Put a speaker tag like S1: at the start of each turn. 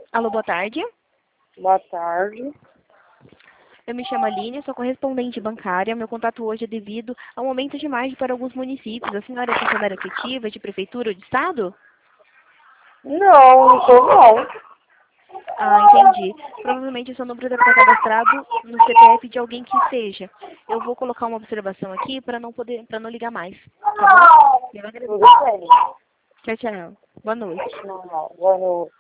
S1: Alô, boa tarde.
S2: Boa tarde.
S1: Eu me chamo Aline, sou correspondente bancária. Meu contato hoje é devido ao aumento de margem para alguns municípios. A senhora é funcionária efetiva de prefeitura ou de estado?
S2: Não sou não.
S1: Ah, entendi. Provavelmente o seu número deve estar cadastrado no CPF de alguém que seja. Eu vou colocar uma observação aqui para não ligar mais. Tá bom? Eu agradeço.
S2: Tudo bem.
S1: Tchau, tchau. Boa noite.
S2: Não, boa noite.